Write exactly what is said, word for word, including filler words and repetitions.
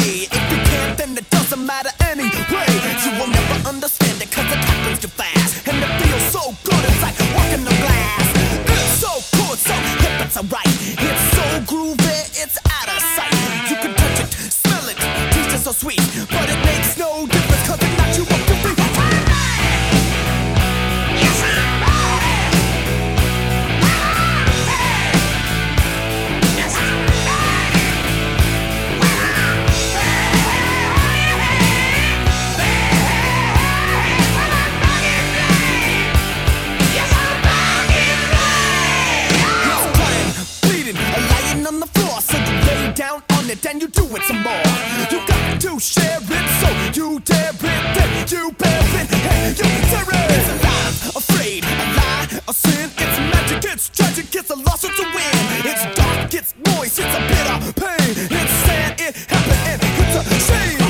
say. If you can't, then it doesn't matter anyway. You will never understand it cause it happens too fast. And it feels so good, it's like walking the glass. It's so cool, it's so hip, it's alright. It's so groovy, it's out of sight. You can touch it, smell it, taste it so sweet. But it makes no difference cause it knocks you off your feet. On the floor, so you lay down on it and you do it some more. You got to share it, so you dare it, then you bear it, and you tear it. It's alive, afraid, a lie, a sin. It's magic, it's tragic, it's a loss, it's a win. It's dark, it's noise, it's a bitter pain. It's sad, it happened, and it's a shame.